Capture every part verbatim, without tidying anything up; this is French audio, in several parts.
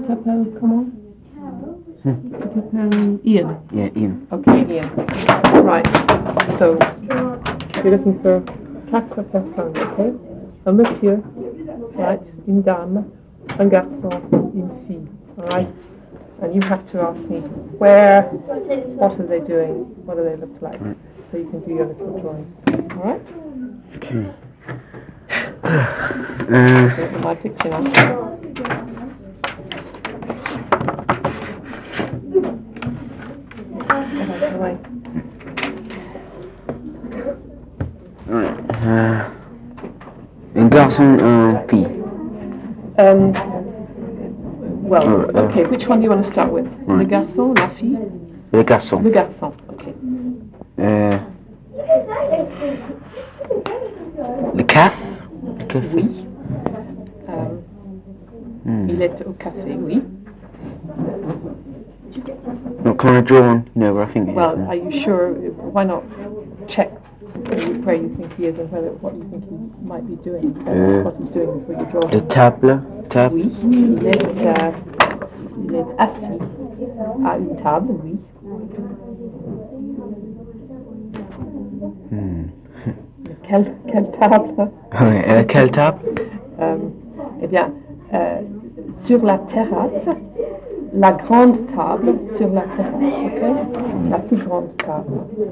t'appelles comment? Hmm. Tu t'appelles Ian? Yeah, Ian. Okay, Ian. Right, so you're looking for quatre personnes, okay? Un monsieur, right? Une dame, un garçon, une fille, all right? And you have to ask me where, what are they doing, what do they look like, right. So you can do your little drawing, all right? Okay. Uh, my picture now. Away. Right. Uh, un garçon, un fille. Um, well, Oh, uh, okay, which one do you want to start with? right. Le garçon, la fille? Le garçon. Le garçon, okay. Euh, le caf. Le café. Oui. Um, Hmm. Il est au café, oui. Not kind of drawn, you know, where I think it is. Well, uh, are you sure? Why not check where you think he is and whether, what you think he might be doing, Uh, what he's doing before you draw De him? table. Table. Oui, il est, euh, il est assis à une table, oui. Hmm. Quelle, quelle table? Ouais, euh, quelle table? Euh, eh bien, euh, sur la terrasse, la grande table sur la terrasse, ok? La plus grande table.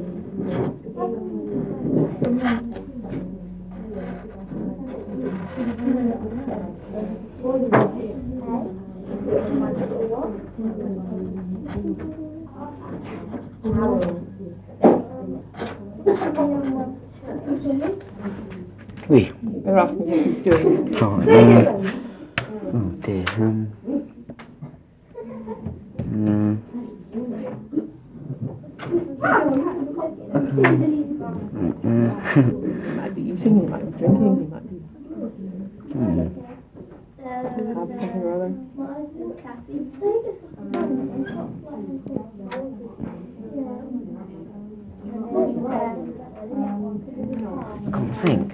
Oui. They're asking what he's doing. Oh, um, oh dear. Um, um, He might be eating, he might be drinking, he might be hmm. have something or other. I can't think.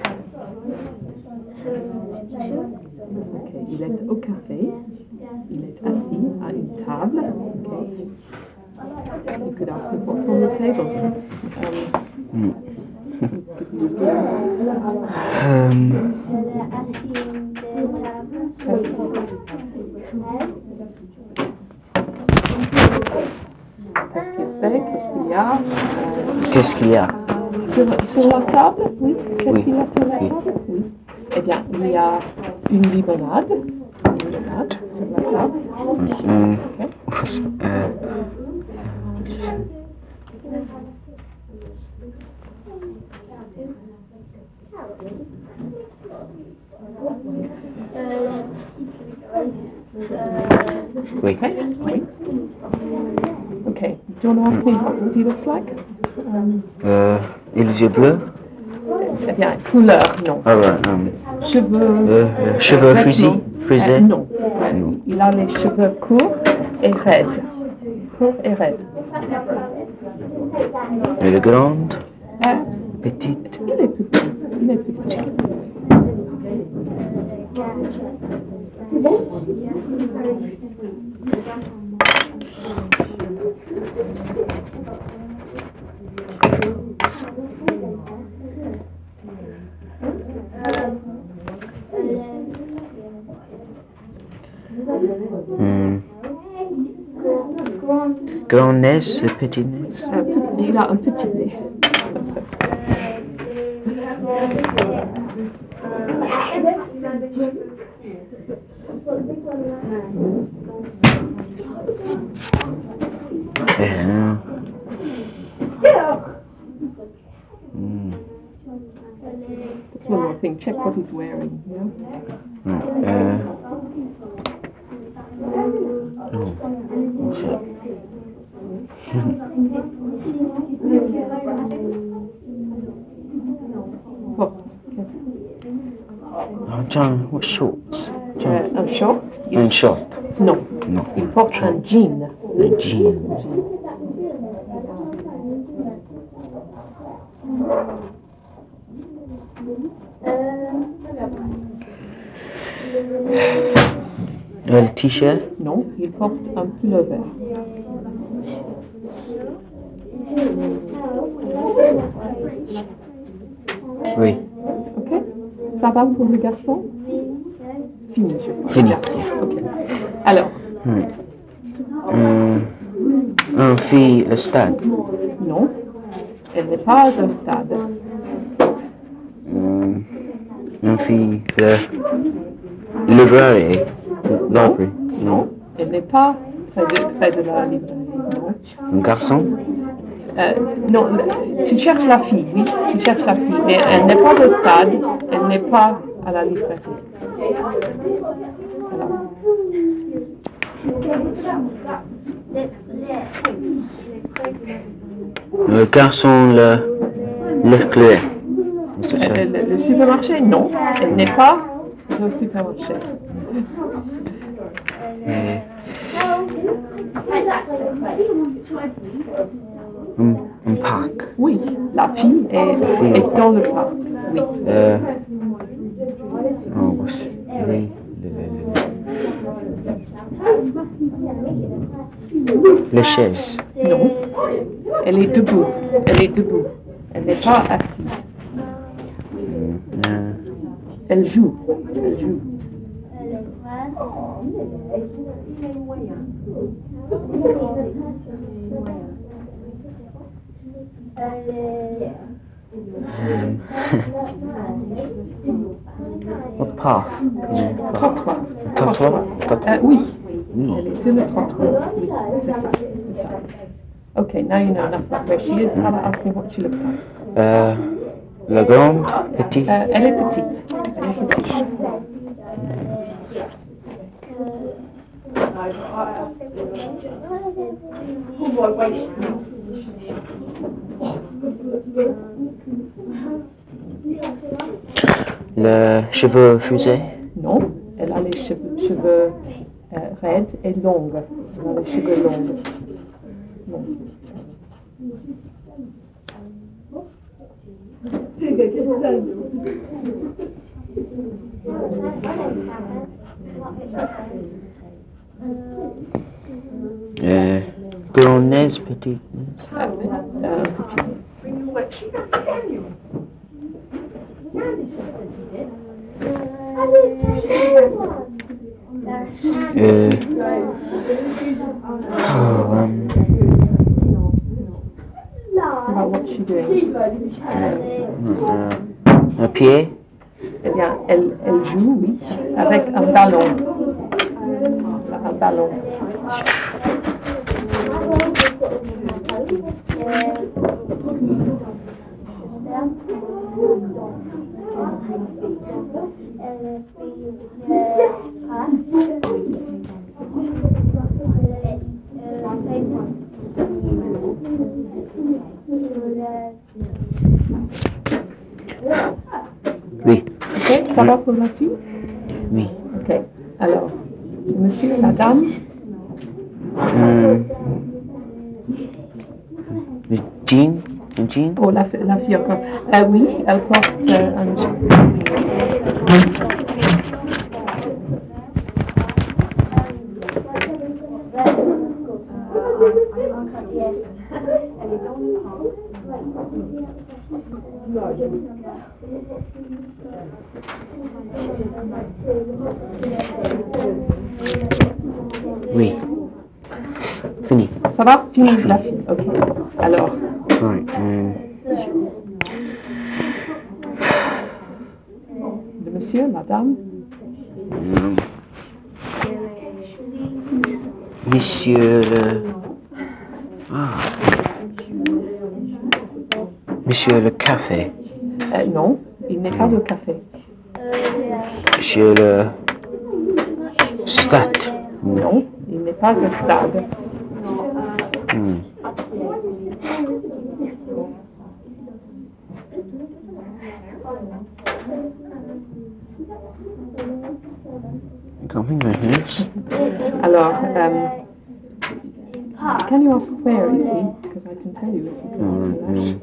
Okay, il est au café, il est assis à une table. Okay. You could ask him what's on the table. Um, Um, Qu'est-ce qu'il fait? Qu'est-ce qu'il y a? Euh, qu'est-ce qu'il y a? sur, sur la table, oui. Qu'est-ce Oui. qu'il y a sur la Oui. table? Oui. Eh bien, il y a une limonade. Une limonade sur la table. Um, Okay. uh, oui. Okay. Oui. Okay. Do you want to ask me what, what he looks like? Um, Euh, et les yeux bleus? eh bien, couleur, non. Ah ouais. Um, Cheveux. euh, euh, cheveux vêtements, frisés? Frisés? euh, non. Non. Il a les cheveux courts et raides. Courts et raides. Et le grande? Euh, Petite? il est petit. Il est petit. Hmm. Grand nez, petit nez? Un petit, il a un petit nez. Euh, hmm. Just one more thing. Check what he's wearing. Yeah? Hmm. Euh, non. What's that? Oh, yes. Oh, John, what shorts? John. Euh, un short? Un short. Non. Non. Il porte un jean. Un jean. Le t-shirt? Non, il porte un pullover. Oui. Ok? Ça va pour le garçon? Fini, je crois. Fini. Ok. Alors, Hmm. Hmm. Un fille, le stade. non, elle n'est pas au stade. Hmm. Un fille, le librairie. Library. Non, elle n'est pas près de, près de la librairie. Non. Un garçon? Euh, non, le- tu cherches la fille, oui, tu cherches la fille, mais elle n'est pas au stade, elle n'est pas à la librairie. Voilà. Le garçon, le Leclerc. C'est ça. Le, le- le supermarché, non, elle n'est pas au supermarché. Et un, un parc. Oui, la fille est, fille. est dans le parc, oui. Euh, oh, what's it? Les, les, les, les chaises. Non, elle est debout, elle est debout, elle n'est pas assise, Euh, elle joue, elle joue. what path? Trottoir. Trottoir? Euh, oui, Oui. elle est sur le trottoir, oui, c'est ça, c'est ça. Okay, now you know enough about where she is. How about ask me what she looks like? Euh, le grand, petit. Euh, elle est petite, elle est petite. Le cheveux fusés. Non, elle a les cheveux, cheveux euh, raides et longs. Elle a les cheveux longs. Non. Euh, grand nez, petit nez. Euh, petit, euh, petit. Euh, oh, um, About what she doing? euh, un pied. Eh bien, elle, elle joue, oui, avec un ballon. Un ballon. Oui. Ok, ça va pour la fille? Oui. Ok, alors, monsieur, la dame, Hmm. Le jean, un jean. oh, la, la fille encore. Euh, oui, elle porte euh, un jean. Oui. Fini. Ça va? Fini la fille. Ok. Alors, Right. Hmm. le monsieur, madame, Hmm. Monsieur le... Ah. Monsieur le café. euh, non, il n'est pas au café. Monsieur le... Stade. Non, il n'est pas au stade. Hmm. Can't think of anything else. Alors, um, can you ask where is he? Because I can tell you if you can Hmm. answer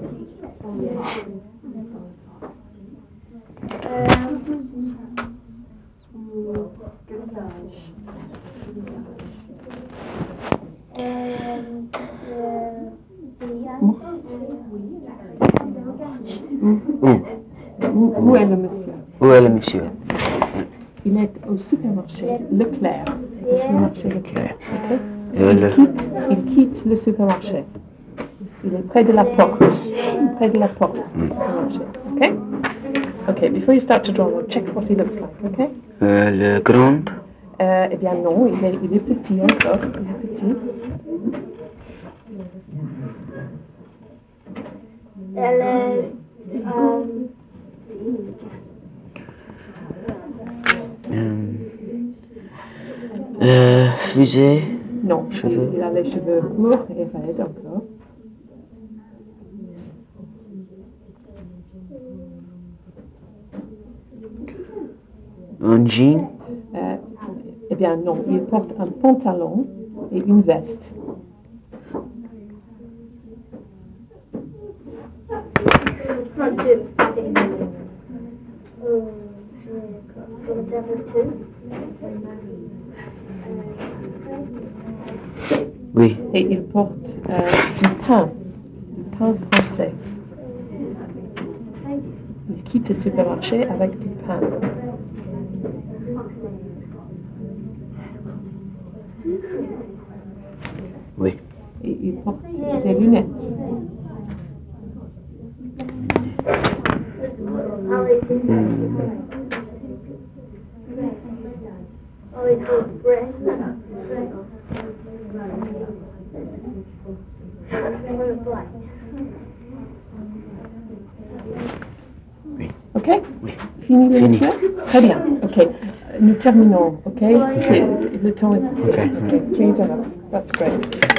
Hmm. that. Où? Où est le monsieur? Où est le monsieur? Il est au supermarché Leclerc. Au supermarché Leclerc. ok? Euh, Il, le- quitte, il quitte le supermarché. Il est près de la porte. Près de la porte du supermarché. Okay? Okay, before you start to draw, we'll check what he looks like, okay? Euh, le grand? Euh, eh bien non, il est, il est petit encore. Il est petit. Elle est euh, Euh, euh, fusée? Non, Cheveux. il a les cheveux courts et raides encore. Un jean? Euh, eh bien non, il porte un pantalon et une veste. front two. Oh, from level two. Oui. Et il porte euh, du pain, du pain français. Il quitte le supermarché avec du pain. Oui. Et il porte des lunettes. Oh, it's called bread. Ok? Oui. Fini le Fini. monsieur? Très bien. Ok. Nous terminons. Ok? C'est- Le temps est. Ok. Okay. Please, Anna. That's great.